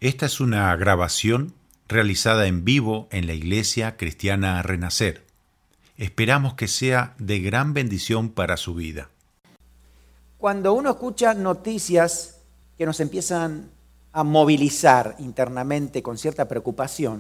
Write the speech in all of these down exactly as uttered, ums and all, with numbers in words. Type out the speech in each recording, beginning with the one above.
Esta es una grabación realizada en vivo en la Iglesia Cristiana Renacer. Esperamos que sea de gran bendición para su vida. Cuando uno escucha noticias que nos empiezan a movilizar internamente con cierta preocupación,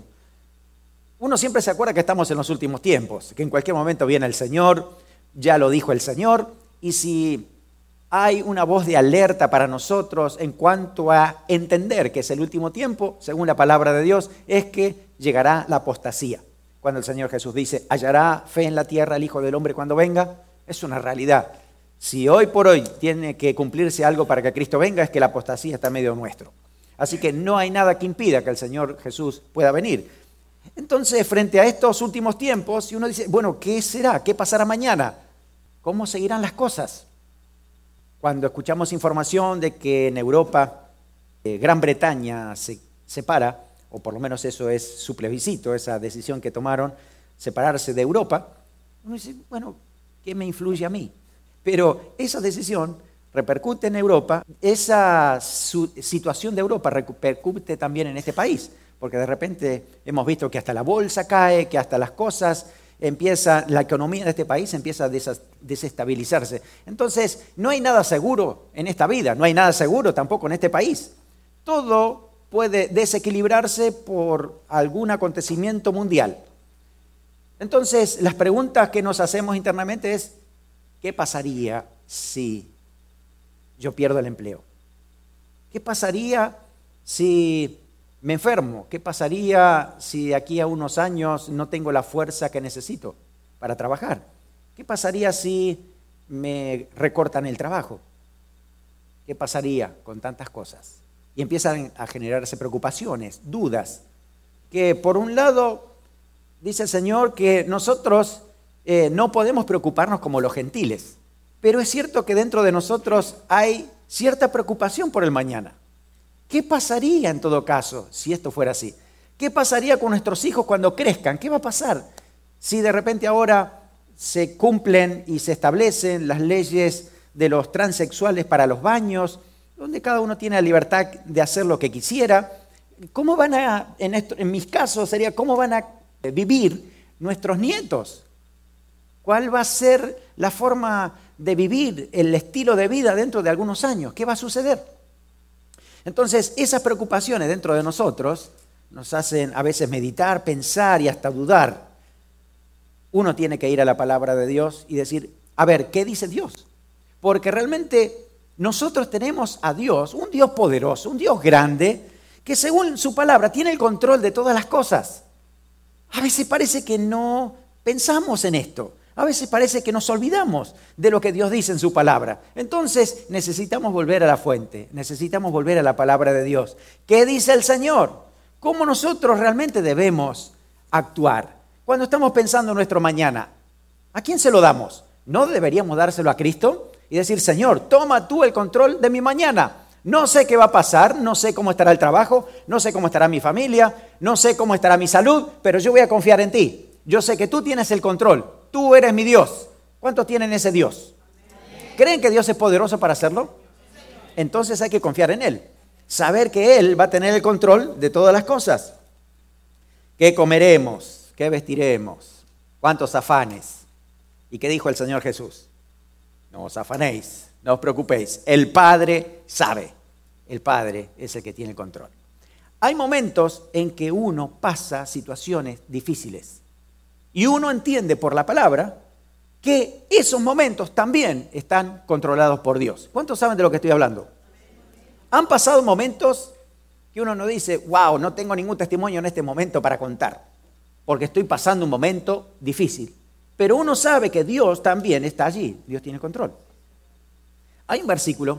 uno siempre se acuerda que estamos en los últimos tiempos, que en cualquier momento viene el Señor, ya lo dijo el Señor, y si hay una voz de alerta para nosotros en cuanto a entender que es el último tiempo, según la palabra de Dios, es que llegará la apostasía. Cuando el Señor Jesús dice, ¿hallará fe en la tierra el Hijo del Hombre cuando venga? Es una realidad. Si hoy por hoy tiene que cumplirse algo para que Cristo venga, es que la apostasía está en medio nuestro. Así que no hay nada que impida que el Señor Jesús pueda venir. Entonces, frente a estos últimos tiempos, si uno dice, bueno, ¿qué será? ¿Qué pasará mañana? ¿Cómo seguirán las cosas? Cuando escuchamos información de que en Europa, eh, Gran Bretaña se separa, o por lo menos eso es su plebiscito, esa decisión que tomaron, separarse de Europa, uno dice, bueno, ¿qué me influye a mí? Pero esa decisión repercute en Europa, esa su, situación de Europa repercute también en este país, porque de repente hemos visto que hasta la bolsa cae, que hasta las cosas empieza, la economía de este país empieza a desestabilizarse. Entonces, no hay nada seguro en esta vida, no hay nada seguro tampoco en este país. Todo puede desequilibrarse por algún acontecimiento mundial. Entonces, las preguntas que nos hacemos internamente es, ¿qué pasaría si yo pierdo el empleo? ¿Qué pasaría si me enfermo? ¿Qué pasaría si de aquí a unos años no tengo la fuerza que necesito para trabajar? ¿Qué pasaría si me recortan el trabajo? ¿Qué pasaría con tantas cosas? Y empiezan a generarse preocupaciones, dudas, que por un lado dice el Señor que nosotros eh, no podemos preocuparnos como los gentiles, pero es cierto que dentro de nosotros hay cierta preocupación por el mañana. ¿Qué pasaría en todo caso si esto fuera así? ¿Qué pasaría con nuestros hijos cuando crezcan? ¿Qué va a pasar si de repente ahora se cumplen y se establecen las leyes de los transexuales para los baños, donde cada uno tiene la libertad de hacer lo que quisiera? ¿Cómo van a, en, esto, en mis casos sería, cómo van a vivir nuestros nietos? ¿Cuál va a ser la forma de vivir, el estilo de vida dentro de algunos años? ¿Qué va a suceder? Entonces, esas preocupaciones dentro de nosotros nos hacen a veces meditar, pensar y hasta dudar. Uno tiene que ir a la palabra de Dios y decir, a ver, ¿qué dice Dios? Porque realmente nosotros tenemos a Dios, un Dios poderoso, un Dios grande, que según su palabra tiene el control de todas las cosas. A veces parece que no pensamos en esto. A veces parece que nos olvidamos de lo que Dios dice en su palabra. Entonces necesitamos volver a la fuente, necesitamos volver a la palabra de Dios. ¿Qué dice el Señor? ¿Cómo nosotros realmente debemos actuar? Cuando estamos pensando en nuestro mañana, ¿a quién se lo damos? ¿No deberíamos dárselo a Cristo? Y decir, Señor, toma tú el control de mi mañana. No sé qué va a pasar, no sé cómo estará el trabajo, no sé cómo estará mi familia, no sé cómo estará mi salud, pero yo voy a confiar en ti. Yo sé que tú tienes el control. Tú eres mi Dios. ¿Cuántos tienen ese Dios? ¿Creen que Dios es poderoso para hacerlo? Entonces hay que confiar en Él. Saber que Él va a tener el control de todas las cosas. ¿Qué comeremos? ¿Qué vestiremos? ¿Cuántos afanes? ¿Y qué dijo el Señor Jesús? No os afanéis, no os preocupéis. El Padre sabe. El Padre es el que tiene el control. Hay momentos en que uno pasa situaciones difíciles. Y uno entiende por la palabra que esos momentos también están controlados por Dios. ¿Cuántos saben de lo que estoy hablando? Han pasado momentos que uno no dice, wow, no tengo ningún testimonio en este momento para contar, porque estoy pasando un momento difícil. Pero uno sabe que Dios también está allí, Dios tiene control. Hay un versículo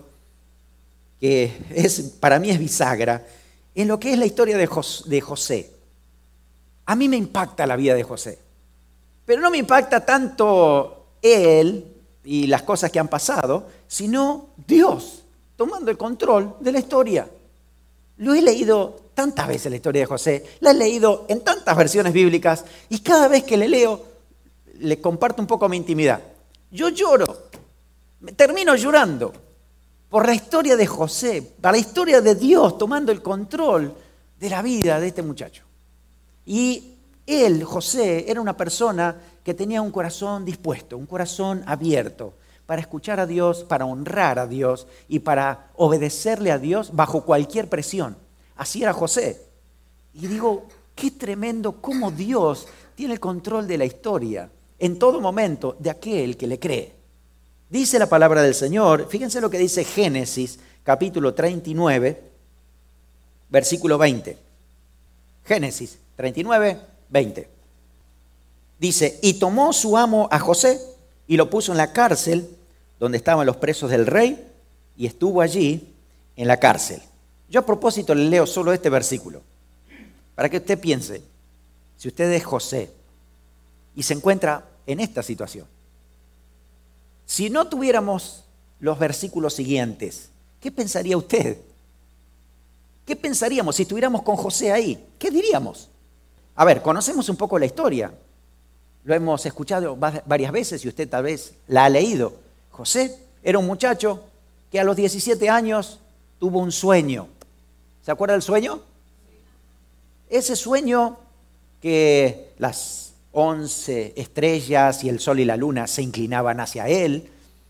que es, para mí es bisagra en lo que es la historia de José. A mí me impacta la vida de José. Pero no me impacta tanto él y las cosas que han pasado, sino Dios tomando el control de la historia. Lo he leído tantas veces la historia de José, la he leído en tantas versiones bíblicas y cada vez que le leo, le comparto un poco mi intimidad. Yo lloro, termino llorando por la historia de José, por la historia de Dios tomando el control de la vida de este muchacho. Y él, José, era una persona que tenía un corazón dispuesto, un corazón abierto para escuchar a Dios, para honrar a Dios y para obedecerle a Dios bajo cualquier presión. Así era José. Y digo, qué tremendo cómo Dios tiene el control de la historia en todo momento de aquel que le cree. Dice la palabra del Señor, fíjense lo que dice Génesis, capítulo treinta y nueve, versículo veinte. Génesis treinta y nueve, veinte. Dice, y tomó su amo a José y lo puso en la cárcel donde estaban los presos del rey y estuvo allí en la cárcel. Yo a propósito le leo solo este versículo para que usted piense, si usted es José y se encuentra en esta situación. Si no tuviéramos los versículos siguientes, ¿qué pensaría usted? ¿Qué pensaríamos si estuviéramos con José ahí? ¿Qué diríamos? A ver, conocemos un poco la historia. Lo hemos escuchado varias veces y usted tal vez la ha leído. José era un muchacho que a los diecisiete años tuvo un sueño. ¿Se acuerda del sueño? Ese sueño que las once estrellas y el sol y la luna se inclinaban hacia él,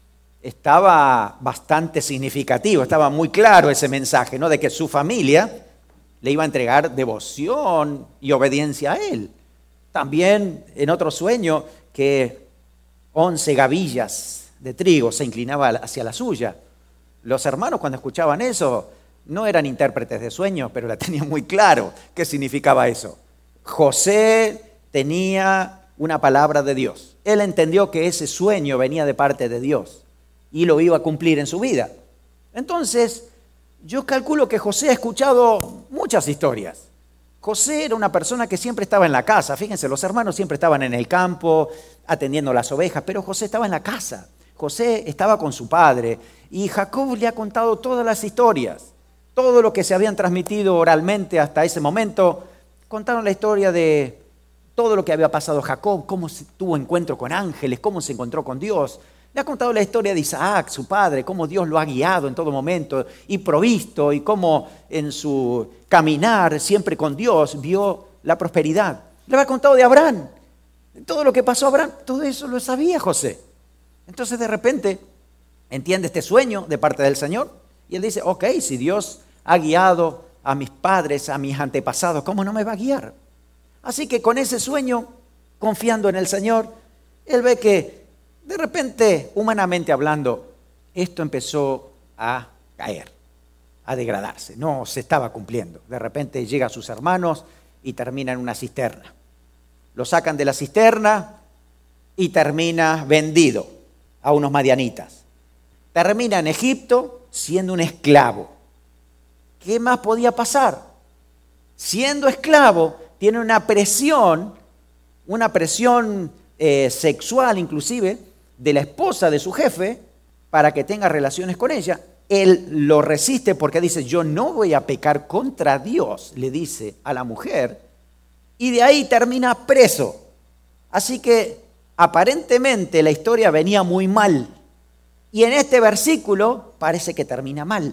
estaba bastante significativo, estaba muy claro ese mensaje, ¿no? De que su familia le iba a entregar devoción y obediencia a él. También en otro sueño que once gavillas de trigo se inclinaban hacia la suya. Los hermanos cuando escuchaban eso no eran intérpretes de sueños, pero la tenían muy claro qué significaba eso. José tenía una palabra de Dios. Él entendió que ese sueño venía de parte de Dios y lo iba a cumplir en su vida. Entonces, yo calculo que José ha escuchado muchas historias. José era una persona que siempre estaba en la casa. Fíjense, los hermanos siempre estaban en el campo atendiendo las ovejas, pero José estaba en la casa. José estaba con su padre y Jacob le ha contado todas las historias, todo lo que se habían transmitido oralmente hasta ese momento. Contaron la historia de todo lo que había pasado Jacob, cómo tuvo encuentro con ángeles, cómo se encontró con Dios. Le ha contado la historia de Isaac, su padre, cómo Dios lo ha guiado en todo momento y provisto, y cómo en su caminar siempre con Dios vio la prosperidad. Le había contado de Abraham, todo lo que pasó a Abraham, todo eso lo sabía José. Entonces de repente entiende este sueño de parte del Señor y él dice, ok, si Dios ha guiado a mis padres, a mis antepasados, ¿cómo no me va a guiar? Así que con ese sueño, confiando en el Señor, él ve que de repente, humanamente hablando, esto empezó a caer, a degradarse. No se estaba cumpliendo. De repente llega a sus hermanos y termina en una cisterna. Lo sacan de la cisterna y termina vendido a unos madianitas. Termina en Egipto siendo un esclavo. ¿Qué más podía pasar? Siendo esclavo, tiene una presión, una presión eh, sexual inclusive, de la esposa de su jefe para que tenga relaciones con ella. Él lo resiste porque dice, yo no voy a pecar contra Dios, le dice a la mujer, y de ahí termina preso. Así que aparentemente la historia venía muy mal, y en este versículo parece que termina mal.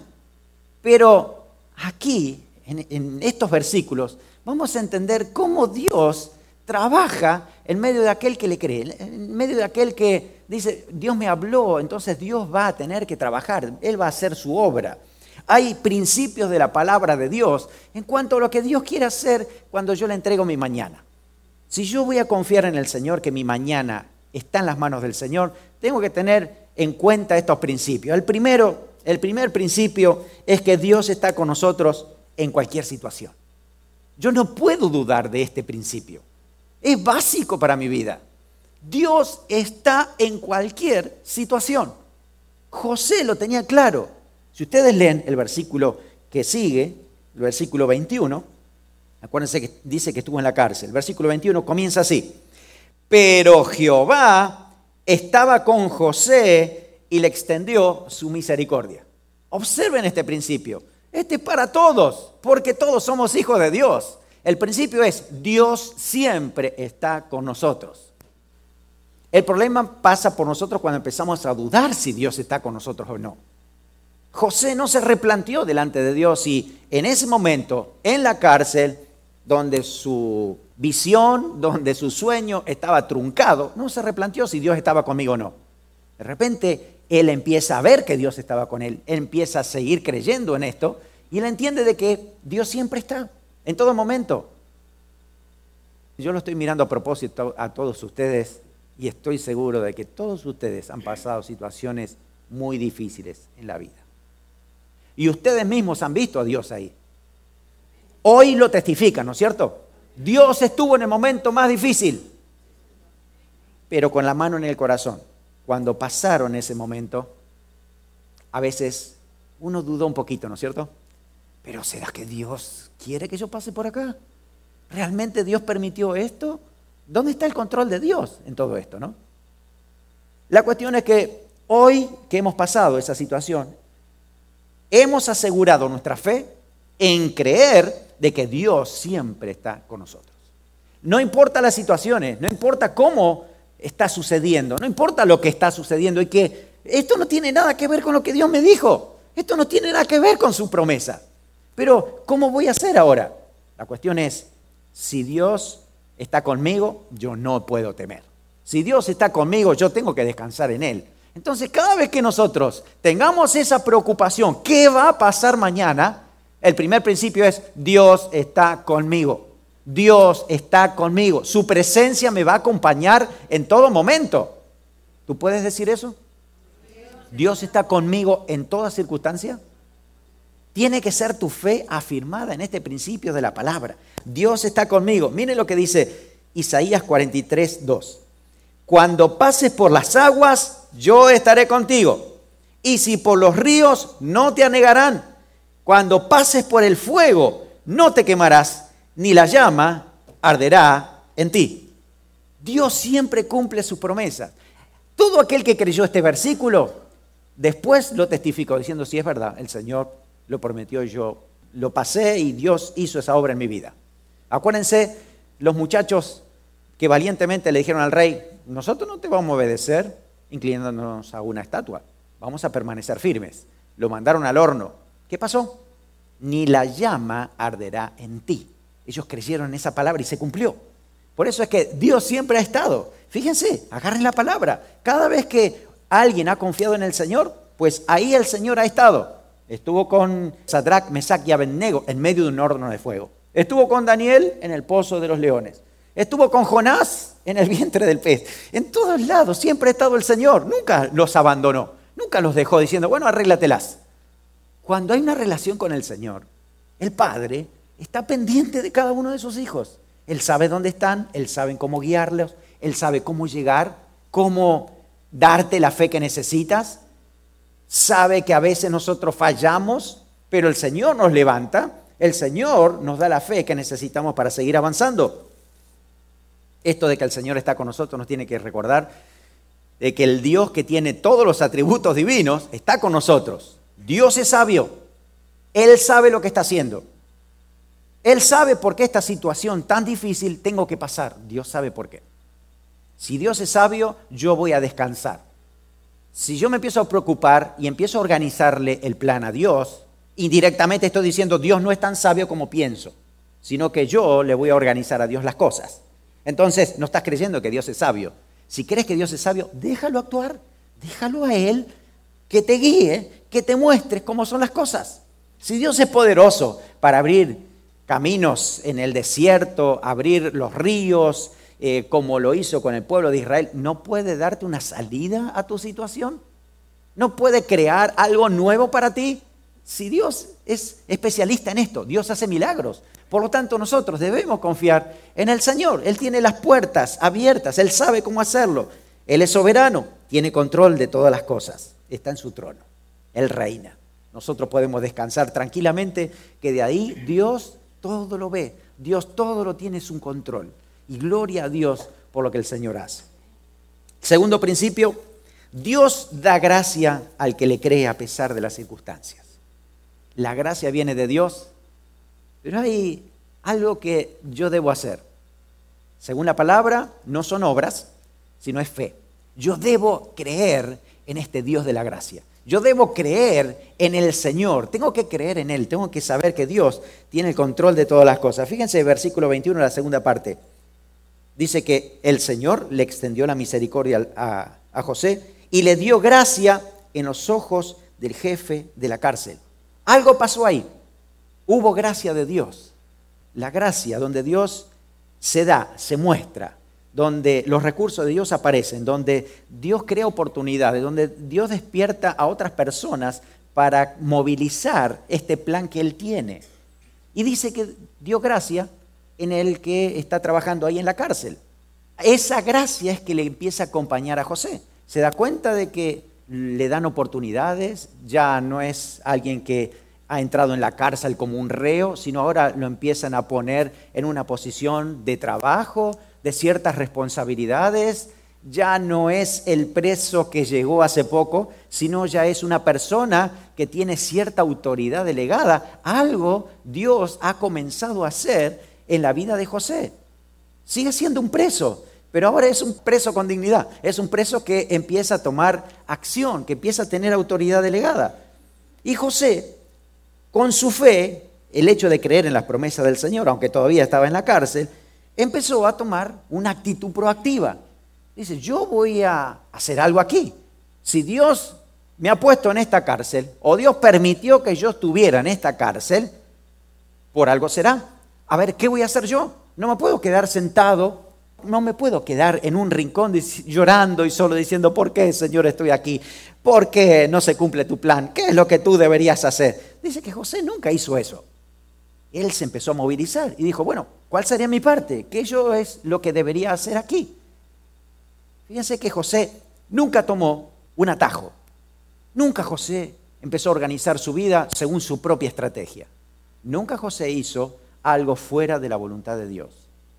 Pero aquí, en, en estos versículos, vamos a entender cómo Dios trabaja en medio de aquel que le cree, en medio de aquel que dice, Dios me habló, entonces Dios va a tener que trabajar, Él va a hacer su obra. Hay principios de la palabra de Dios en cuanto a lo que Dios quiere hacer cuando yo le entrego mi mañana. Si yo voy a confiar en el Señor, que mi mañana está en las manos del Señor, tengo que tener en cuenta estos principios. El primero, el primer principio es que Dios está con nosotros en cualquier situación. Yo no puedo dudar de este principio. Es básico para mi vida. Dios está en cualquier situación. José lo tenía claro. Si ustedes leen el versículo que sigue, el versículo veintiuno, acuérdense que dice que estuvo en la cárcel. El versículo veintiuno comienza así. Pero Jehová estaba con José y le extendió su misericordia. Observen este principio. Este es para todos, porque todos somos hijos de Dios. El principio es, Dios siempre está con nosotros. El problema pasa por nosotros cuando empezamos a dudar si Dios está con nosotros o no. José no se replanteó delante de Dios y en ese momento, en la cárcel, donde su visión, donde su sueño estaba truncado, no se replanteó si Dios estaba conmigo o no. De repente, él empieza a ver que Dios estaba con él, él empieza a seguir creyendo en esto y él entiende de que Dios siempre está, en todo momento. Yo lo estoy mirando a propósito a todos ustedes y estoy seguro de que todos ustedes han pasado situaciones muy difíciles en la vida. Y ustedes mismos han visto a Dios ahí. Hoy lo testifican, ¿no es cierto? Dios estuvo en el momento más difícil, pero con la mano en el corazón. Cuando pasaron ese momento, a veces uno dudó un poquito, ¿no es cierto? Pero ¿será que Dios quiere que yo pase por acá? ¿Realmente Dios permitió esto? ¿Dónde está el control de Dios en todo esto, no? La cuestión es que hoy que hemos pasado esa situación, hemos asegurado nuestra fe en creer de que Dios siempre está con nosotros. No importa las situaciones, no importa cómo está sucediendo, no importa lo que está sucediendo y que esto no tiene nada que ver con lo que Dios me dijo, esto no tiene nada que ver con su promesa. Pero, ¿cómo voy a hacer ahora? La cuestión es, si Dios está conmigo, yo no puedo temer. Si Dios está conmigo, yo tengo que descansar en Él. Entonces, cada vez que nosotros tengamos esa preocupación, ¿qué va a pasar mañana? El primer principio es, Dios está conmigo. Dios está conmigo. Su presencia me va a acompañar en todo momento. ¿Tú puedes decir eso? Dios está conmigo en toda circunstancia. Tiene que ser tu fe afirmada en este principio de la palabra. Dios está conmigo. Miren lo que dice Isaías cuarenta y tres, dos. Cuando pases por las aguas, yo estaré contigo. Y si por los ríos, no te anegarán. Cuando pases por el fuego, no te quemarás, ni la llama arderá en ti. Dios siempre cumple sus promesas. Todo aquel que creyó este versículo, después lo testificó diciendo, sí, es verdad, el Señor lo prometió, yo lo pasé y Dios hizo esa obra en mi vida. Acuérdense, los muchachos que valientemente le dijeron al rey, nosotros no te vamos a obedecer inclinándonos a una estatua, vamos a permanecer firmes. Lo mandaron al horno. ¿Qué pasó? Ni la llama arderá en ti. Ellos creyeron en esa palabra y se cumplió. Por eso es que Dios siempre ha estado. Fíjense, agarren la palabra. Cada vez que alguien ha confiado en el Señor, pues ahí el Señor ha estado. Estuvo con Sadrach, Mesach y Abednego en medio de un horno de fuego. Estuvo con Daniel en el pozo de los leones. Estuvo con Jonás en el vientre del pez. En todos lados siempre ha estado el Señor. Nunca los abandonó. Nunca los dejó diciendo, bueno, arréglatelas. Cuando hay una relación con el Señor, el Padre está pendiente de cada uno de sus hijos. Él sabe dónde están, Él sabe cómo guiarlos, Él sabe cómo llegar, cómo darte la fe que necesitas. Sabe que a veces nosotros fallamos, pero el Señor nos levanta, el Señor nos da la fe que necesitamos para seguir avanzando. Esto de que el Señor está con nosotros nos tiene que recordar de que el Dios que tiene todos los atributos divinos está con nosotros. Dios es sabio, Él sabe lo que está haciendo. Él sabe por qué esta situación tan difícil tengo que pasar. Dios sabe por qué. Si Dios es sabio, yo voy a descansar. Si yo me empiezo a preocupar y empiezo a organizarle el plan a Dios, indirectamente estoy diciendo, Dios no es tan sabio como pienso, sino que yo le voy a organizar a Dios las cosas. Entonces, no estás creyendo que Dios es sabio. Si crees que Dios es sabio, déjalo actuar, déjalo a Él que te guíe, que te muestre cómo son las cosas. Si Dios es poderoso para abrir caminos en el desierto, abrir los ríos, eh, como lo hizo con el pueblo de Israel, ¿no puede darte una salida a tu situación? ¿No puede crear algo nuevo para ti? Si Dios es especialista en esto, Dios hace milagros. Por lo tanto, nosotros debemos confiar en el Señor. Él tiene las puertas abiertas, Él sabe cómo hacerlo. Él es soberano, tiene control de todas las cosas. Está en su trono, Él reina. Nosotros podemos descansar tranquilamente que de ahí Dios todo lo ve, Dios todo lo tiene en su control. Y gloria a Dios por lo que el Señor hace. Segundo principio, Dios da gracia al que le cree a pesar de las circunstancias. La gracia viene de Dios, pero hay algo que yo debo hacer. Según la palabra, no son obras, sino es fe. Yo debo creer en este Dios de la gracia. Yo debo creer en el Señor, tengo que creer en Él, tengo que saber que Dios tiene el control de todas las cosas. Fíjense, versículo veintiuno, la segunda parte. Dice que el Señor le extendió la misericordia a, a José y le dio gracia en los ojos del jefe de la cárcel. Algo pasó ahí. Hubo gracia de Dios. La gracia donde Dios se da, se muestra, donde los recursos de Dios aparecen, donde Dios crea oportunidades, donde Dios despierta a otras personas para movilizar este plan que Él tiene. Y dice que dio gracia en el que está trabajando ahí en la cárcel. Esa gracia es que le empieza a acompañar a José. Se da cuenta de que le dan oportunidades, ya no es alguien que ha entrado en la cárcel como un reo, sino ahora lo empiezan a poner en una posición de trabajo, de ciertas responsabilidades. Ya no es el preso que llegó hace poco, sino ya es una persona que tiene cierta autoridad delegada. Algo Dios ha comenzado a hacer en la vida de José. Sigue siendo un preso, pero ahora es un preso con dignidad. Es un preso que empieza a tomar acción, que empieza a tener autoridad delegada. Y José, con su fe, el hecho de creer en las promesas del Señor, aunque todavía estaba en la cárcel, empezó a tomar una actitud proactiva. Dice, yo voy a hacer algo aquí. Si Dios me ha puesto en esta cárcel, o Dios permitió que yo estuviera en esta cárcel, por algo será. A ver, ¿qué voy a hacer yo? No me puedo quedar sentado, no me puedo quedar en un rincón llorando y solo diciendo, ¿por qué, Señor, estoy aquí? ¿Por qué no se cumple tu plan? ¿Qué es lo que tú deberías hacer? Dice que José nunca hizo eso. Él se empezó a movilizar y dijo, bueno, ¿cuál sería mi parte? ¿Qué yo es lo que debería hacer aquí? Fíjense que José nunca tomó un atajo. Nunca José empezó a organizar su vida según su propia estrategia. Nunca José hizo algo fuera de la voluntad de Dios.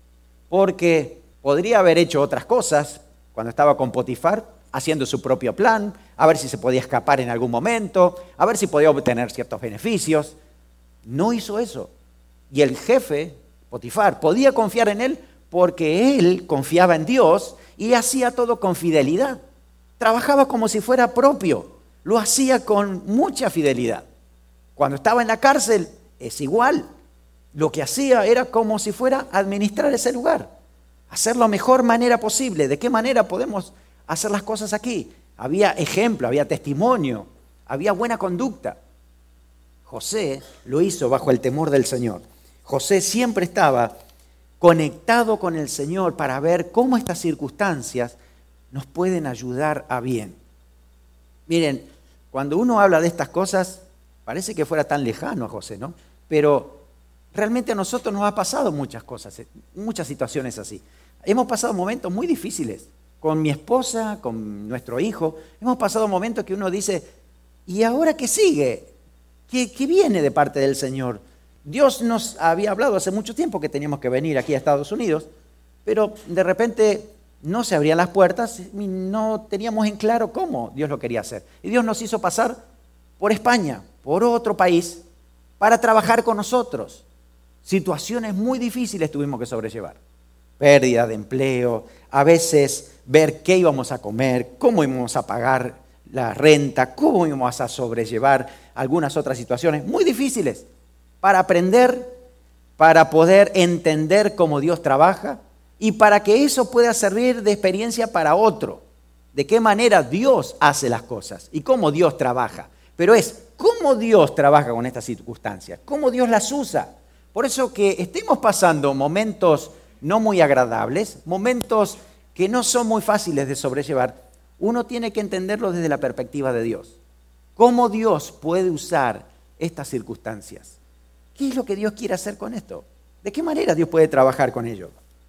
Porque podría haber hecho otras cosas cuando estaba con Potifar, haciendo su propio plan, a ver si se podía escapar en algún momento, a ver si podía obtener ciertos beneficios. No hizo eso. Y el jefe, Potifar, podía confiar en él porque él confiaba en Dios y hacía todo con fidelidad. Trabajaba como si fuera propio, lo hacía con mucha fidelidad. Cuando estaba en la cárcel es igual. Lo que hacía era como si fuera administrar ese lugar, hacer la mejor manera posible. ¿De qué manera podemos hacer las cosas aquí? Había ejemplo, había testimonio, había buena conducta. José lo hizo bajo el temor del Señor. José siempre estaba conectado con el Señor para ver cómo estas circunstancias nos pueden ayudar a bien. Miren, cuando uno habla de estas cosas, parece que fuera tan lejano a José, ¿no? Pero realmente a nosotros nos ha pasado muchas cosas, muchas situaciones así. Hemos pasado momentos muy difíciles. Con mi esposa, con nuestro hijo, hemos pasado momentos que uno dice, ¿y ahora qué sigue? ¿Qué, qué viene de parte del Señor? Dios nos había hablado hace mucho tiempo que teníamos que venir aquí a Estados Unidos, pero de repente no se abrían las puertas y no teníamos en claro cómo Dios lo quería hacer. Y Dios nos hizo pasar por España, por otro país, para trabajar con nosotros. Situaciones muy difíciles tuvimos que sobrellevar. Pérdida de empleo, a veces ver qué íbamos a comer, cómo íbamos a pagar la renta, cómo íbamos a sobrellevar algunas otras situaciones muy difíciles para aprender, para poder entender cómo Dios trabaja y para que eso pueda servir de experiencia para otro. De qué manera Dios hace las cosas y cómo Dios trabaja. Pero es cómo Dios trabaja con estas circunstancias, cómo Dios las usa. Por eso que estemos pasando momentos no muy agradables, momentos que no son muy fáciles de sobrellevar, uno tiene que entenderlo desde la perspectiva de Dios. ¿Cómo Dios puede usar estas circunstancias? ¿Qué es lo que Dios quiere hacer con esto? ¿De qué manera Dios puede trabajar con ello?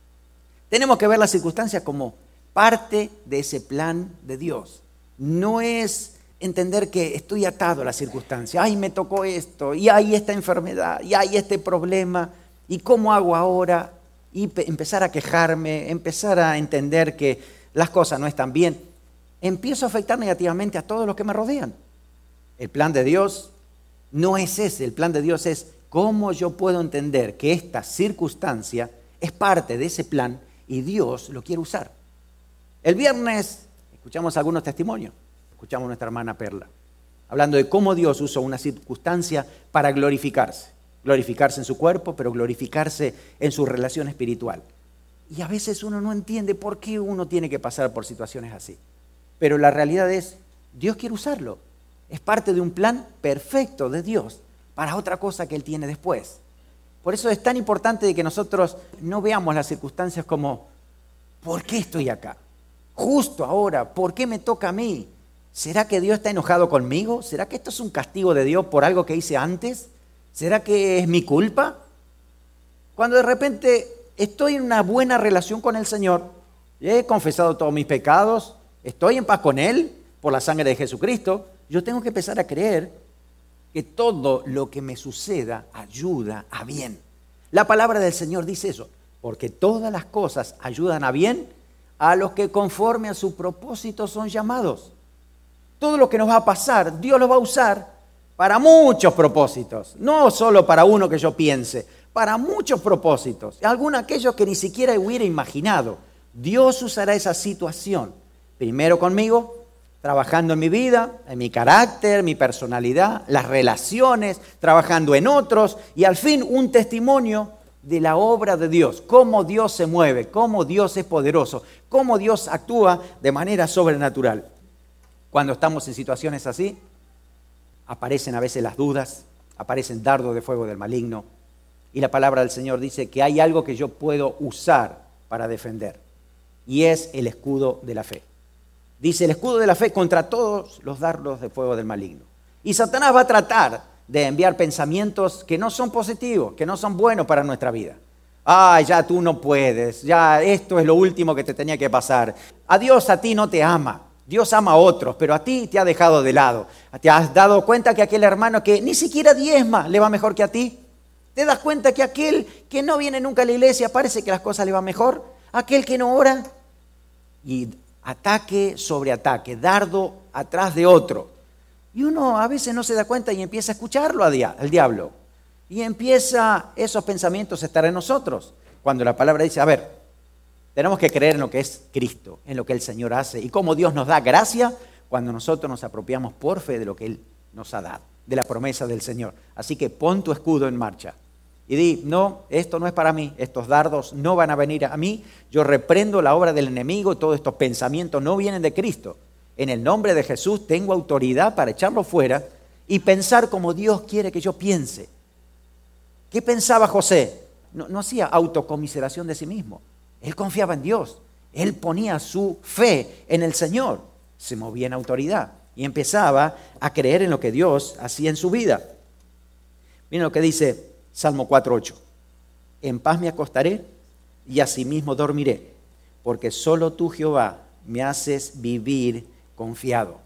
Tenemos que ver las circunstancias como parte de ese plan de Dios. No es entender que estoy atado a la circunstancia. Ay, me tocó esto, y hay esta enfermedad, y hay este problema, ¿y cómo hago ahora? Y pe- empezar a quejarme, empezar a entender que las cosas no están bien. Empiezo a afectar negativamente a todos los que me rodean. El plan de Dios no es ese. El plan de Dios es cómo yo puedo entender que esta circunstancia es parte de ese plan y Dios lo quiere usar. El viernes escuchamos algunos testimonios. Escuchamos a nuestra hermana Perla. hablando de cómo Dios usa una circunstancia para glorificarse. Glorificarse en su cuerpo, pero glorificarse en su relación espiritual. Y a veces uno no entiende por qué uno tiene que pasar por situaciones así. Pero la realidad es, Dios quiere usarlo. Es parte de un plan perfecto de Dios para otra cosa que Él tiene después. Por eso es tan importante de que nosotros no veamos las circunstancias como, ¿por qué estoy acá? Justo ahora, ¿por qué me toca a mí? ¿Será que Dios está enojado conmigo? ¿Será que esto es un castigo de Dios por algo que hice antes? ¿Será que es mi culpa? Cuando de repente estoy en una buena relación con el Señor, he confesado todos mis pecados, estoy en paz con Él por la sangre de Jesucristo, yo tengo que empezar a creer que todo lo que me suceda ayuda a bien. La palabra del Señor dice eso, porque todas las cosas ayudan a bien a los que conforme a su propósito son llamados. Todo lo que nos va a pasar, Dios lo va a usar para muchos propósitos, no solo para uno que yo piense, para muchos propósitos, algunos aquellos que ni siquiera hubiera imaginado. Dios usará esa situación, primero conmigo, trabajando en mi vida, en mi carácter, mi personalidad, las relaciones, trabajando en otros y al fin un testimonio de la obra de Dios, cómo Dios se mueve, cómo Dios es poderoso, cómo Dios actúa de manera sobrenatural. Cuando estamos en situaciones así, aparecen a veces las dudas, aparecen dardos de fuego del maligno. Y la palabra del Señor dice que hay algo que yo puedo usar para defender. Y es el escudo de la fe. Dice el escudo de la fe contra todos los dardos de fuego del maligno. Y Satanás va a tratar de enviar pensamientos que no son positivos, que no son buenos para nuestra vida. Ay, ya tú no puedes, ya esto es lo último que te tenía que pasar. A Dios a ti no te ama. Dios ama a otros, pero a ti te ha dejado de lado. ¿Te has dado cuenta que aquel hermano que ni siquiera diezma le va mejor que a ti? ¿Te das cuenta que aquel que no viene nunca a la iglesia parece que las cosas le van mejor? Aquel que no ora. Y ataque sobre ataque, dardo atrás de otro. Y uno a veces no se da cuenta y empieza a escucharlo al diablo. Y empieza esos pensamientos a estar en nosotros. Cuando la palabra dice, a ver, tenemos que creer en lo que es Cristo, en lo que el Señor hace y cómo Dios nos da gracia cuando nosotros nos apropiamos por fe de lo que Él nos ha dado, de la promesa del Señor. Así que pon tu escudo en marcha y di, no, esto no es para mí, estos dardos no van a venir a mí, yo reprendo la obra del enemigo, todos estos pensamientos no vienen de Cristo. En el nombre de Jesús tengo autoridad para echarlo fuera y pensar como Dios quiere que yo piense. ¿Qué pensaba José? No, no hacía autocomiseración de sí mismo. Él confiaba en Dios, él ponía su fe en el Señor, se movía en autoridad y empezaba a creer en lo que Dios hacía en su vida. Miren lo que dice Salmo cuatro ocho. En paz me acostaré y asimismo dormiré, porque solo tú, Jehová, me haces vivir confiado.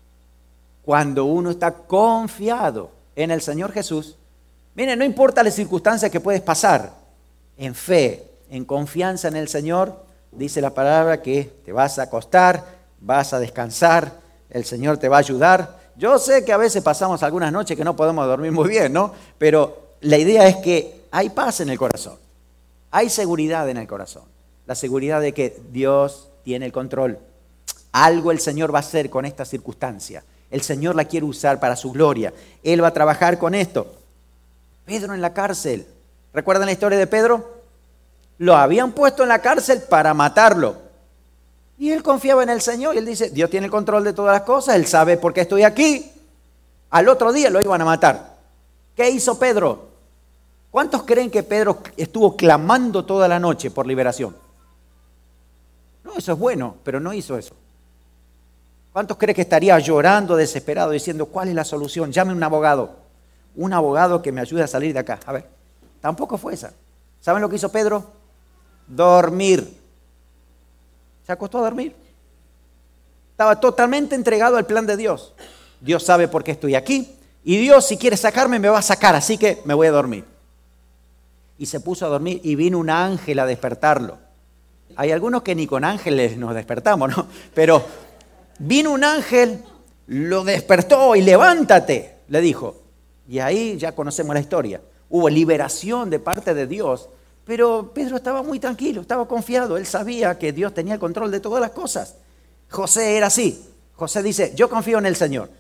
Cuando uno está confiado en el Señor Jesús, miren, no importa las circunstancias que puedes pasar, en fe, en confianza en el Señor, dice la palabra que te vas a acostar, vas a descansar, el Señor te va a ayudar. Yo sé que a veces pasamos algunas noches que no podemos dormir muy bien, ¿no? Pero la idea es que hay paz en el corazón, hay seguridad en el corazón, la seguridad de que Dios tiene el control. Algo el Señor va a hacer con esta circunstancia. El Señor la quiere usar para su gloria. Él va a trabajar con esto. Pedro en la cárcel. ¿Recuerdan la historia de Pedro? Lo habían puesto en la cárcel para matarlo. Y él confiaba en el Señor y él dice, Dios tiene el control de todas las cosas, Él sabe por qué estoy aquí. Al otro día lo iban a matar. ¿Qué hizo Pedro? ¿Cuántos creen que Pedro estuvo clamando toda la noche por liberación? No, eso es bueno, pero no hizo eso. ¿Cuántos creen que estaría llorando, desesperado, diciendo, ¿cuál es la solución? Llame a un abogado. Un abogado que me ayude a salir de acá. A ver, tampoco fue esa. ¿Saben lo que hizo Pedro? Dormir. Se acostó a dormir. Estaba totalmente entregado al plan de Dios. Dios sabe por qué estoy aquí. Y Dios, si quiere sacarme, me va a sacar. Así que me voy a dormir. Y se puso a dormir y vino un ángel a despertarlo. Hay algunos que ni con ángeles nos despertamos, ¿no? Pero vino un ángel, lo despertó y levántate, le dijo. Y ahí ya conocemos la historia. Hubo liberación de parte de Dios, pero Pedro estaba muy tranquilo, estaba confiado. Él sabía que Dios tenía el control de todas las cosas. José era así. José dice, yo confío en el Señor.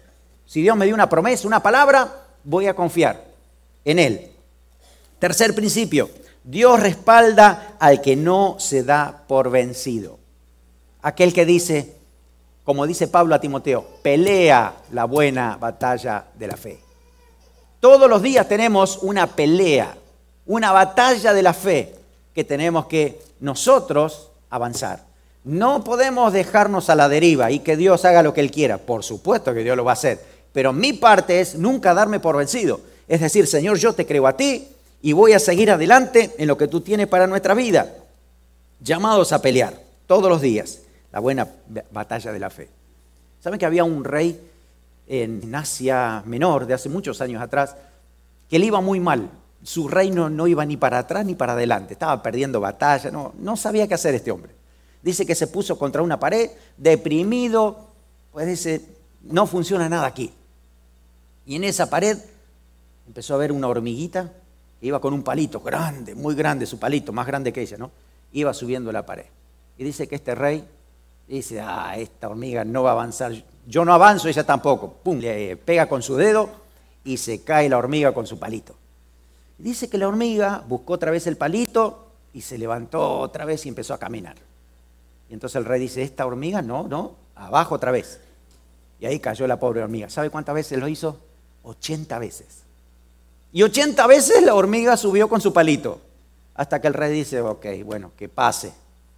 Si Dios me dio una promesa, una palabra, voy a confiar en Él. Tercer principio, Dios respalda al que no se da por vencido. Aquel que dice, como dice Pablo a Timoteo, pelea la buena batalla de la fe. Todos los días tenemos una pelea, una batalla de la fe que tenemos que nosotros avanzar. No podemos dejarnos a la deriva y que Dios haga lo que Él quiera. Por supuesto que Dios lo va a hacer, pero mi parte es nunca darme por vencido. Es decir, Señor, yo te creo a ti y voy a seguir adelante en lo que tú tienes para nuestra vida. Llamados a pelear todos los días la buena batalla de la fe. ¿Saben que había un rey en Asia Menor de hace muchos años atrás que le iba muy mal? Su reino no iba ni para atrás ni para adelante, estaba perdiendo batalla, no, no sabía qué hacer este hombre. Dice que se puso contra una pared, deprimido, pues dice, no funciona nada aquí. Y en esa pared empezó a ver una hormiguita que iba con un palito grande, muy grande su palito, más grande que ella, ¿no? Iba subiendo la pared. Y dice que este rey dice, ah, esta hormiga no va a avanzar, yo no avanzo, ella tampoco. Pum, le pega con su dedo y se cae la hormiga con su palito. Y dice que la hormiga buscó otra vez el palito y se levantó otra vez y empezó a caminar. Y entonces el rey dice, esta hormiga, no, no, abajo otra vez. Y ahí cayó la pobre hormiga. ¿Sabe cuántas veces lo hizo? ochenta veces. Y ochenta veces la hormiga subió con su palito. Hasta que el rey dice, ok, bueno, que pase.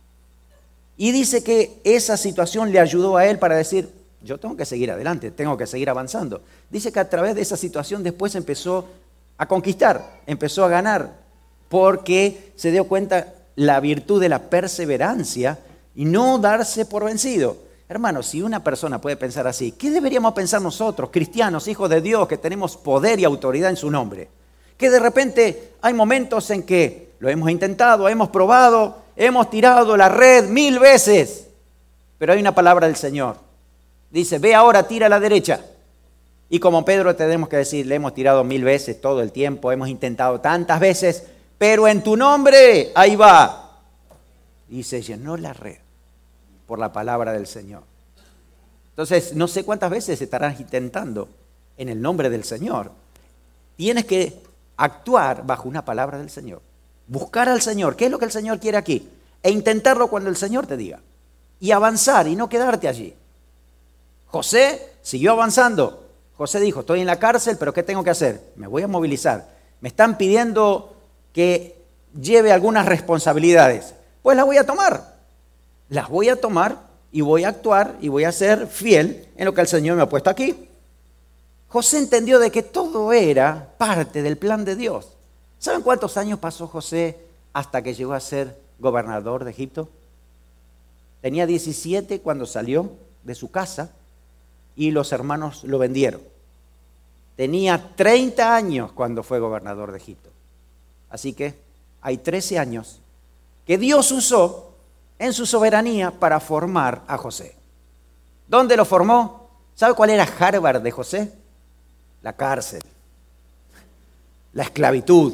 Y dice que esa situación le ayudó a él para decir, yo tengo que seguir adelante, tengo que seguir avanzando. Dice que a través de esa situación después empezó a conquistar, empezó a ganar, porque se dio cuenta la virtud de la perseverancia y no darse por vencido. Hermanos, si una persona puede pensar así, ¿qué deberíamos pensar nosotros, cristianos, hijos de Dios, que tenemos poder y autoridad en su nombre? Que de repente hay momentos en que lo hemos intentado, hemos probado, hemos tirado la red mil veces, pero hay una palabra del Señor. Dice, ve ahora, tira a la derecha. Y como Pedro tenemos que decir, le hemos tirado mil veces todo el tiempo, hemos intentado tantas veces, pero en tu nombre, ahí va. Y se llenó la red por la palabra del Señor. Entonces, no sé cuántas veces estarás intentando en el nombre del Señor. Tienes que actuar bajo una palabra del Señor. Buscar al Señor. ¿Qué es lo que el Señor quiere aquí? E intentarlo cuando el Señor te diga. Y avanzar y no quedarte allí. José siguió avanzando. José dijo, estoy en la cárcel, pero ¿qué tengo que hacer? Me voy a movilizar. Me están pidiendo que lleve algunas responsabilidades. Pues las voy a tomar. Las voy a tomar y voy a actuar y voy a ser fiel en lo que el Señor me ha puesto aquí. José entendió de que todo era parte del plan de Dios. ¿Saben cuántos años pasó José hasta que llegó a ser gobernador de Egipto? Tenía diecisiete cuando salió de su casa y los hermanos lo vendieron. Tenía treinta años cuando fue gobernador de Egipto. Así que hay trece años que Dios usó en su soberanía para formar a José. ¿Dónde lo formó? ¿Sabe cuál era Harvard de José? La cárcel, la esclavitud.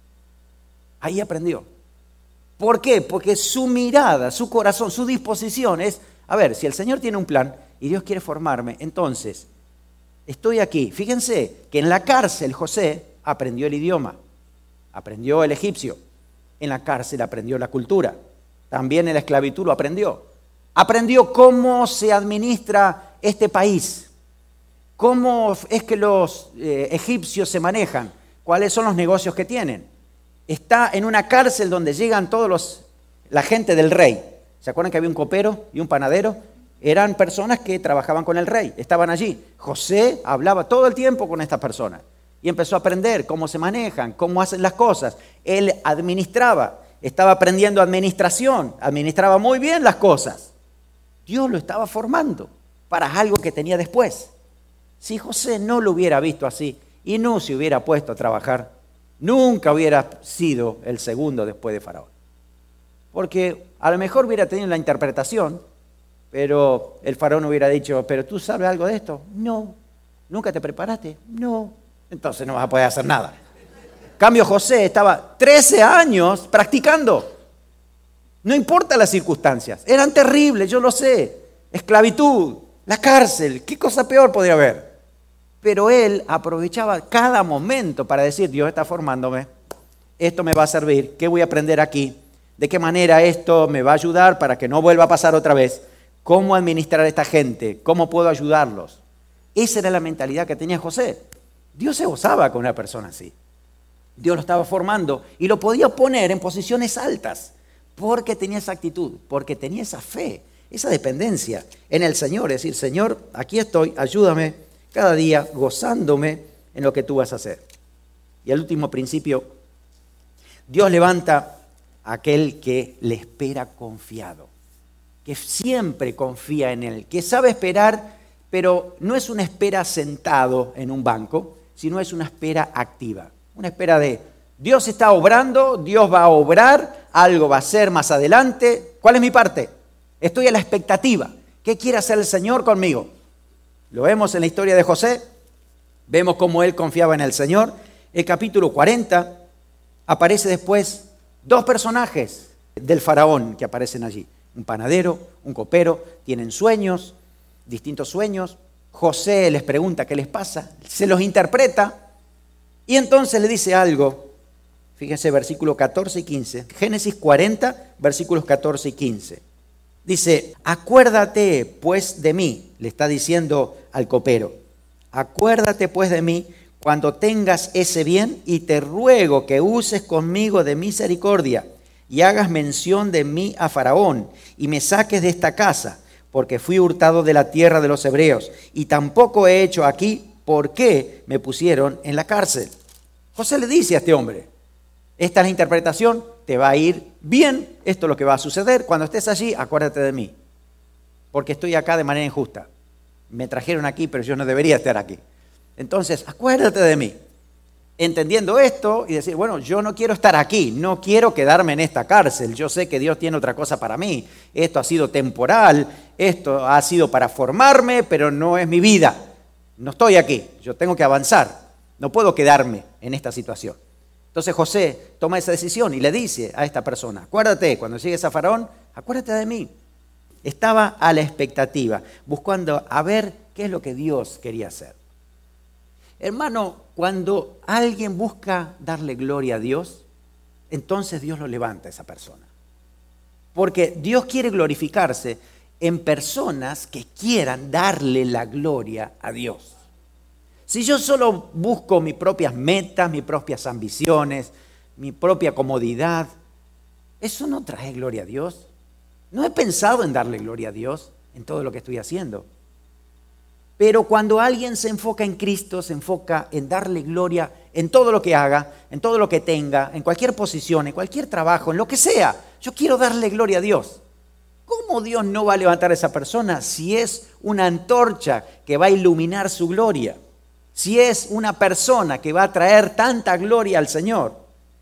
Ahí aprendió. ¿Por qué? Porque su mirada, su corazón, su disposición es, a ver, si el Señor tiene un plan y Dios quiere formarme, entonces estoy aquí. Fíjense que en la cárcel José aprendió el idioma, aprendió el egipcio. En la cárcel aprendió la cultura. También en la esclavitud lo aprendió. Aprendió cómo se administra este país, cómo es que los eh, egipcios se manejan, cuáles son los negocios que tienen. Está en una cárcel donde llegan todos los, la gente del rey. ¿Se acuerdan que había un copero y un panadero? Eran personas que trabajaban con el rey, estaban allí. José hablaba todo el tiempo con estas personas y empezó a aprender cómo se manejan, cómo hacen las cosas. Él administraba. Estaba aprendiendo administración, administraba muy bien las cosas. Dios lo estaba formando para algo que tenía después. Si José no lo hubiera visto así y no se hubiera puesto a trabajar, nunca hubiera sido el segundo después de Faraón. Porque a lo mejor hubiera tenido la interpretación, pero el Faraón hubiera dicho, ¿pero tú sabes algo de esto? No. ¿Nunca te preparaste? No. Entonces no vas a poder hacer nada. Cambio José estaba trece años practicando. No importa las circunstancias. Eran terribles, yo lo sé. Esclavitud, la cárcel, ¿qué cosa peor podría haber? Pero él aprovechaba cada momento para decir, Dios está formándome, esto me va a servir, ¿qué voy a aprender aquí? ¿De qué manera esto me va a ayudar para que no vuelva a pasar otra vez? ¿Cómo administrar a esta gente? ¿Cómo puedo ayudarlos? Esa era la mentalidad que tenía José. Dios se gozaba con una persona así. Dios lo estaba formando y lo podía poner en posiciones altas porque tenía esa actitud, porque tenía esa fe, esa dependencia en el Señor. Es decir, Señor, aquí estoy, ayúdame cada día gozándome en lo que tú vas a hacer. Y el último principio, Dios levanta a aquel que le espera confiado, que siempre confía en Él, que sabe esperar, pero no es una espera sentado en un banco, sino es una espera activa. Una espera de Dios está obrando, Dios va a obrar, algo va a ser más adelante. ¿Cuál es mi parte? Estoy a la expectativa. ¿Qué quiere hacer el Señor conmigo? Lo vemos en la historia de José, vemos cómo él confiaba en el Señor. El capítulo cuarenta aparece después dos personajes del faraón que aparecen allí. Un panadero, un copero, tienen sueños, distintos sueños. José les pregunta qué les pasa, se los interpreta y entonces le dice algo. Fíjense, versículos catorce y quince. Génesis cuarenta, versículos catorce y quince. Dice, acuérdate pues de mí, le está diciendo al copero. Acuérdate pues de mí cuando tengas ese bien y te ruego que uses conmigo de misericordia y hagas mención de mí a Faraón y me saques de esta casa, porque fui hurtado de la tierra de los hebreos y tampoco he hecho aquí por qué me pusieron en la cárcel. José le dice a este hombre, esta es la interpretación, te va a ir bien, esto es lo que va a suceder, cuando estés allí acuérdate de mí, porque estoy acá de manera injusta. Me trajeron aquí, pero yo no debería estar aquí. Entonces, acuérdate de mí. Entendiendo esto y decir, bueno, yo no quiero estar aquí, no quiero quedarme en esta cárcel, yo sé que Dios tiene otra cosa para mí, esto ha sido temporal, esto ha sido para formarme, pero no es mi vida, no estoy aquí, yo tengo que avanzar, no puedo quedarme en esta situación. Entonces José toma esa decisión y le dice a esta persona, acuérdate, cuando llegues a Faraón, acuérdate de mí. Estaba a la expectativa, buscando a ver qué es lo que Dios quería hacer. Hermano, cuando alguien busca darle gloria a Dios, entonces Dios lo levanta a esa persona. Porque Dios quiere glorificarse en personas que quieran darle la gloria a Dios. Si yo solo busco mis propias metas, mis propias ambiciones, mi propia comodidad, eso no trae gloria a Dios. No he pensado en darle gloria a Dios en todo lo que estoy haciendo. Pero cuando alguien se enfoca en Cristo, se enfoca en darle gloria en todo lo que haga, en todo lo que tenga, en cualquier posición, en cualquier trabajo, en lo que sea. Yo quiero darle gloria a Dios. ¿Cómo Dios no va a levantar a esa persona si es una antorcha que va a iluminar su gloria? Si es una persona que va a traer tanta gloria al Señor.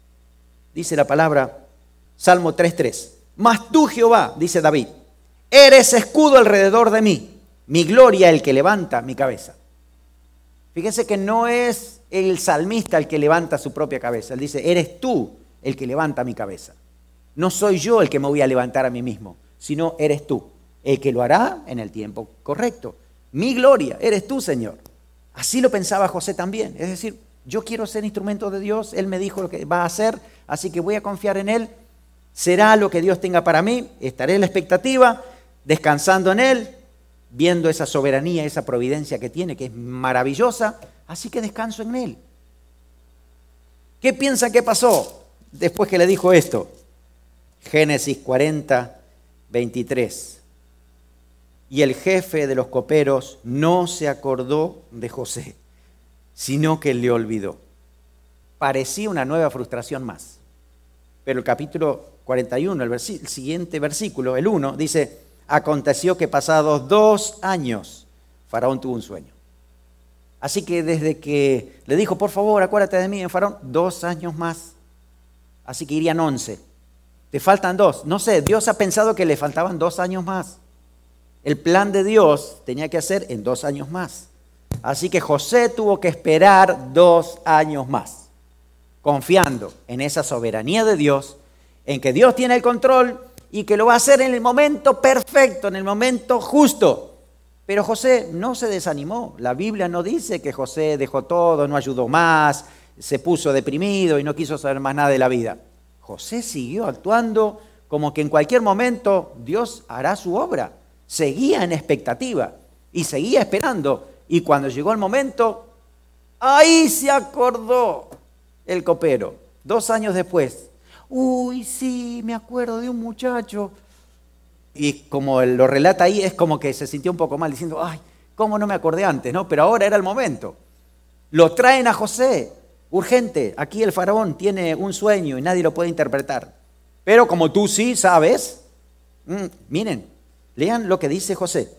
Dice la palabra, Salmo tres tres. Mas tú, Jehová, dice David, eres escudo alrededor de mí. Mi gloria el que levanta mi cabeza. Fíjense que no es el salmista el que levanta su propia cabeza. Él dice, eres tú el que levanta mi cabeza. No soy yo el que me voy a levantar a mí mismo, sino eres tú, el que lo hará en el tiempo correcto. Mi gloria, eres tú, Señor. Así lo pensaba José también. Es decir, yo quiero ser instrumento de Dios. Él me dijo lo que va a hacer, así que voy a confiar en Él. Será lo que Dios tenga para mí. Estaré en la expectativa, descansando en Él, viendo esa soberanía, esa providencia que tiene, que es maravillosa, así que descanso en Él. ¿Qué piensa que pasó después que le dijo esto? Génesis cuarenta, veintitrés. Y el jefe de los coperos no se acordó de José, sino que le olvidó. Parecía una nueva frustración más. Pero el capítulo cuarenta y uno, el, vers- el siguiente versículo, el uno, dice, aconteció que pasados dos años, Faraón tuvo un sueño. Así que desde que le dijo, por favor, acuérdate de mí en Faraón, dos años más. Así que irían once. Te faltan dos. No sé, Dios ha pensado que le faltaban dos años más. El plan de Dios tenía que hacer en dos años más. Así que José tuvo que esperar dos años más, confiando en esa soberanía de Dios, en que Dios tiene el control y que lo va a hacer en el momento perfecto, en el momento justo. Pero José no se desanimó. La Biblia no dice que José dejó todo, no ayudó más, se puso deprimido y no quiso saber más nada de la vida. José siguió actuando como que en cualquier momento Dios hará su obra. Seguía en expectativa y seguía esperando. Y cuando llegó el momento, ahí se acordó el copero. Dos años después. Uy, sí, me acuerdo de un muchacho. Y como lo relata ahí, es como que se sintió un poco mal, diciendo, ay, ¿cómo no me acordé antes? ¿No? Pero ahora era el momento. Lo traen a José, urgente. Aquí el faraón tiene un sueño y nadie lo puede interpretar. Pero como tú sí sabes, mmm, miren, lean lo que dice José.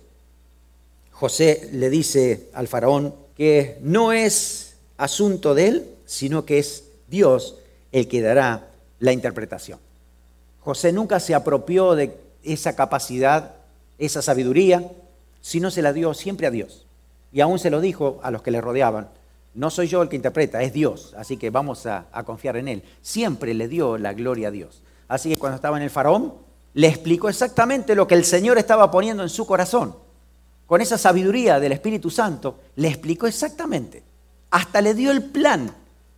José le dice al faraón que no es asunto de él, sino que es Dios el que dará la interpretación. José nunca se apropió de esa capacidad, esa sabiduría, sino se la dio siempre a Dios. Y aún se lo dijo a los que le rodeaban. No soy yo el que interpreta, es Dios, así que vamos a, a confiar en Él. Siempre le dio la gloria a Dios. Así que cuando estaba en el faraón, le explicó exactamente lo que el Señor estaba poniendo en su corazón. Con esa sabiduría del Espíritu Santo, le explicó exactamente. Hasta le dio el plan.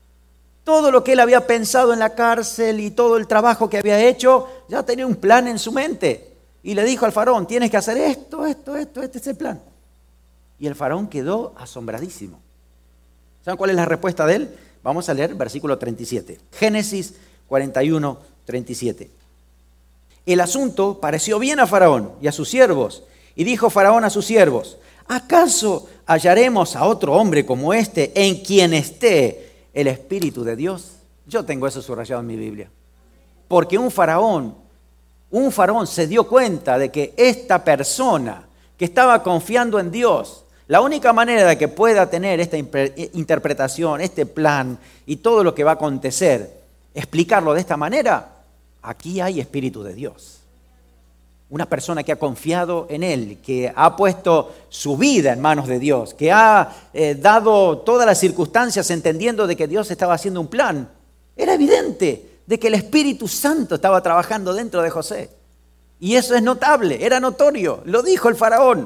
Todo lo que él había pensado en la cárcel y todo el trabajo que había hecho, ya tenía un plan en su mente. Y le dijo al faraón, tienes que hacer esto, esto, esto, este es el plan. Y el faraón quedó asombradísimo. ¿Saben cuál es la respuesta de él? Vamos a leer versículo treinta y siete. Génesis cuarenta y uno, treinta y siete. El asunto pareció bien a Faraón y a sus siervos. Y dijo Faraón a sus siervos, ¿acaso hallaremos a otro hombre como este en quien esté el Espíritu de Dios? Yo tengo eso subrayado en mi Biblia. Porque un faraón, un faraón se dio cuenta de que esta persona que estaba confiando en Dios, la única manera de que pueda tener esta interpretación, este plan y todo lo que va a acontecer, explicarlo de esta manera, aquí hay Espíritu de Dios. Una persona que ha confiado en Él, que ha puesto su vida en manos de Dios, que ha eh, dado todas las circunstancias entendiendo de que Dios estaba haciendo un plan. Era evidente de que el Espíritu Santo estaba trabajando dentro de José. Y eso es notable, era notorio, lo dijo el faraón.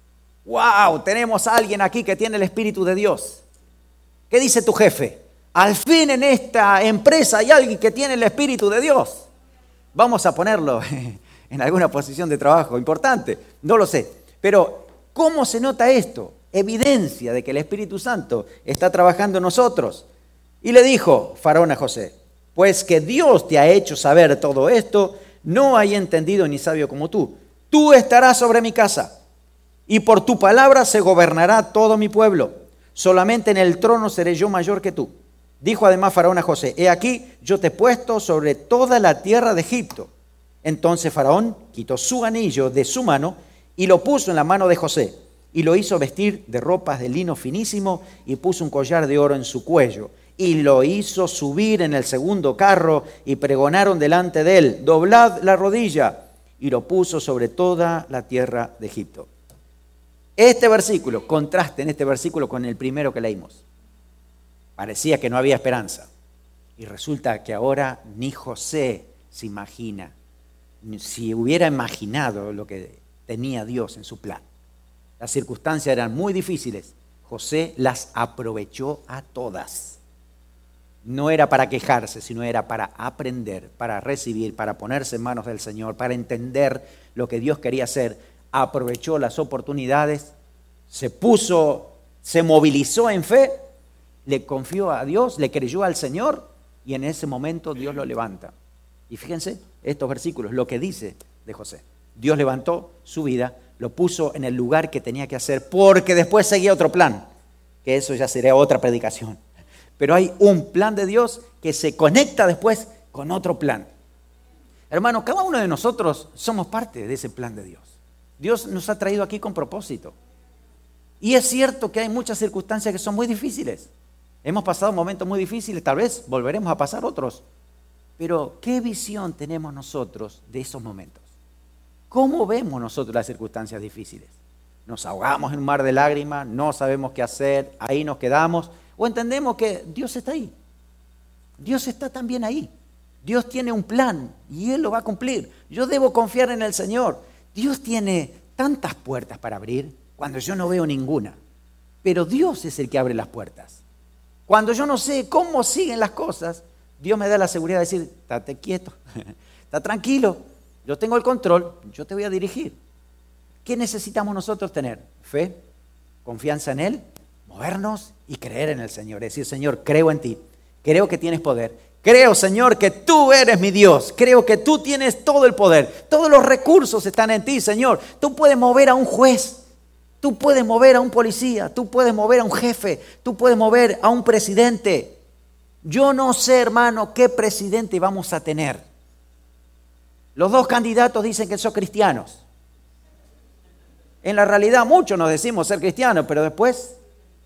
¡Wow! Tenemos a alguien aquí que tiene el Espíritu de Dios. ¿Qué dice tu jefe? Al fin en esta empresa hay alguien que tiene el Espíritu de Dios. Vamos a ponerlo en alguna posición de trabajo importante, no lo sé. Pero, ¿cómo se nota esto? Evidencia de que el Espíritu Santo está trabajando en nosotros. Y le dijo Faraón a José, pues que Dios te ha hecho saber todo esto, no hay entendido ni sabio como tú. Tú estarás sobre mi casa, y por tu palabra se gobernará todo mi pueblo. Solamente en el trono seré yo mayor que tú. Dijo además Faraón a José, he aquí, yo te he puesto sobre toda la tierra de Egipto. Entonces Faraón quitó su anillo de su mano y lo puso en la mano de José y lo hizo vestir de ropas de lino finísimo y puso un collar de oro en su cuello y lo hizo subir en el segundo carro y pregonaron delante de él, doblad la rodilla, y lo puso sobre toda la tierra de Egipto. Este versículo, contraste en este versículo con el primero que leímos. Parecía que no había esperanza y resulta que ahora ni José se imagina. Si hubiera imaginado lo que tenía Dios en su plan. Las circunstancias eran muy difíciles. José las aprovechó a todas. No era para quejarse, sino era para aprender, para recibir, para ponerse en manos del Señor, para entender lo que Dios quería hacer. Aprovechó las oportunidades, se puso, se movilizó en fe, le confió a Dios, le creyó al Señor y en ese momento Dios lo levanta. Y fíjense estos versículos, lo que dice de José. Dios levantó su vida, lo puso en el lugar que tenía que hacer, porque después seguía otro plan, que eso ya sería otra predicación. Pero hay un plan de Dios que se conecta después con otro plan. Hermano, cada uno de nosotros somos parte de ese plan de Dios. Dios nos ha traído aquí con propósito. Y es cierto que hay muchas circunstancias que son muy difíciles. Hemos pasado momentos muy difíciles, tal vez volveremos a pasar otros. Pero, ¿qué visión tenemos nosotros de esos momentos? ¿Cómo vemos nosotros las circunstancias difíciles? ¿Nos ahogamos en un mar de lágrimas? ¿No sabemos qué hacer? ¿Ahí nos quedamos? ¿O entendemos que Dios está ahí? Dios está también ahí. Dios tiene un plan y Él lo va a cumplir. Yo debo confiar en el Señor. Dios tiene tantas puertas para abrir. cuando yo no veo ninguna. Pero Dios es el que abre las puertas. Cuando yo no sé cómo siguen las cosas, Dios me da la seguridad de decir, estate quieto, está tranquilo, yo tengo el control, yo te voy a dirigir. ¿Qué necesitamos nosotros tener? Fe, confianza en Él, movernos y creer en el Señor. Es decir, Señor, creo en ti, creo que tienes poder. Creo, Señor, que tú eres mi Dios. Creo que tú tienes todo el poder. Todos los recursos están en ti, Señor. Tú puedes mover a un juez. Tú puedes mover a un policía. Tú puedes mover a un jefe. Tú puedes mover a un presidente. Yo no sé, hermano, qué presidente vamos a tener. Los dos candidatos dicen que son cristianos. En la realidad muchos nos decimos ser cristianos, pero después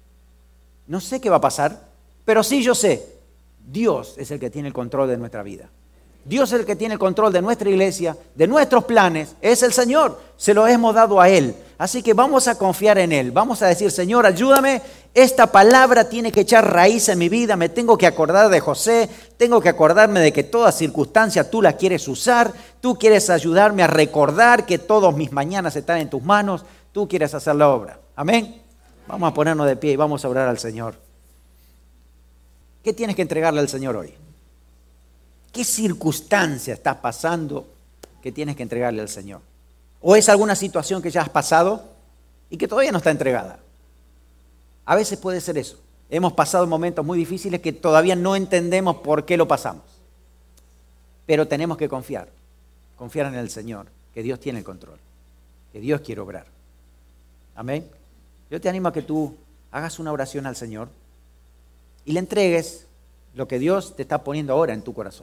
no sé qué va a pasar. Pero sí yo sé. Dios es el que tiene el control de nuestra vida. Dios es el que tiene el control de nuestra iglesia, de nuestros planes. Es el Señor. Se lo hemos dado a Él. Así que vamos a confiar en Él. Vamos a decir, Señor, ayúdame. Esta palabra tiene que echar raíz en mi vida. Me tengo que acordar de José. Tengo que acordarme de que toda circunstancia tú la quieres usar. Tú quieres ayudarme a recordar que todos mis mañanas están en tus manos. Tú quieres hacer la obra. Amén. Vamos a ponernos de pie y vamos a orar al Señor. ¿Qué tienes que entregarle al Señor hoy? ¿Qué circunstancia estás pasando que tienes que entregarle al Señor? ¿O es alguna situación que ya has pasado y que todavía no está entregada? A veces puede ser eso. Hemos pasado momentos muy difíciles que todavía no entendemos por qué lo pasamos. Pero tenemos que confiar. Confiar en el Señor, que Dios tiene el control, que Dios quiere obrar. Amén. Yo te animo a que tú hagas una oración al Señor y le entregues lo que Dios te está poniendo ahora en tu corazón.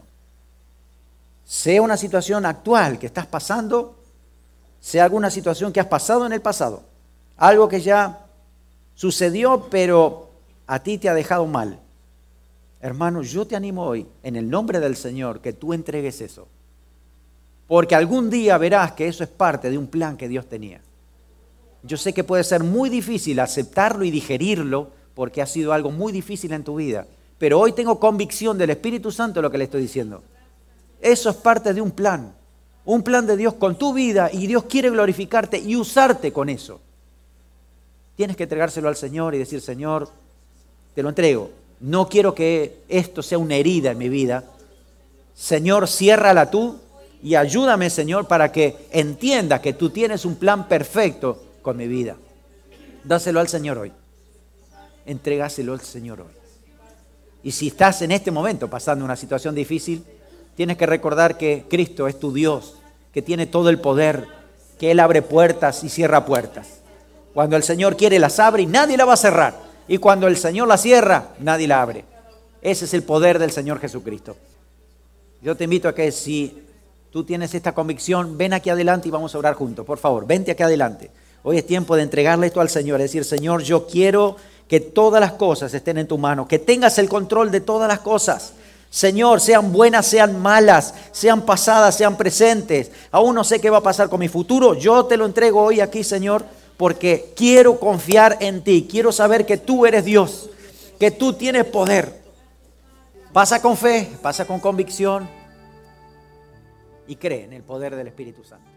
Sea una situación actual que estás pasando, sea alguna situación que has pasado en el pasado, algo que ya sucedió pero a ti te ha dejado mal. Hermano, yo te animo hoy, en el nombre del Señor, que tú entregues eso. Porque algún día verás que eso es parte de un plan que Dios tenía. Yo sé que puede ser muy difícil aceptarlo y digerirlo, porque ha sido algo muy difícil en tu vida. Pero hoy tengo convicción del Espíritu Santo de lo que le estoy diciendo. Eso es parte de un plan. Un plan de Dios con tu vida y Dios quiere glorificarte y usarte con eso. Tienes que entregárselo al Señor y decir, Señor, te lo entrego. No quiero que esto sea una herida en mi vida. Señor, ciérrala tú y ayúdame, Señor, para que entienda que tú tienes un plan perfecto con mi vida. Dáselo al Señor hoy. Entregáselo al Señor hoy. Y si estás en este momento pasando una situación difícil, tienes que recordar que Cristo es tu Dios, que tiene todo el poder, que Él abre puertas y cierra puertas. Cuando el Señor quiere las abre y nadie la va a cerrar. Y cuando el Señor la cierra, nadie la abre. Ese es el poder del Señor Jesucristo. Yo te invito a que si tú tienes esta convicción, ven aquí adelante y vamos a orar juntos. Por favor, vente aquí adelante. Hoy es tiempo de entregarle esto al Señor. Es decir, Señor, yo quiero que todas las cosas estén en tu mano, que tengas el control de todas las cosas. Señor, sean buenas, sean malas, sean pasadas, sean presentes. Aún no sé qué va a pasar con mi futuro. Yo te lo entrego hoy aquí, Señor, porque quiero confiar en ti. Quiero saber que tú eres Dios, que tú tienes poder. Pasa con fe, pasa con convicción y cree en el poder del Espíritu Santo.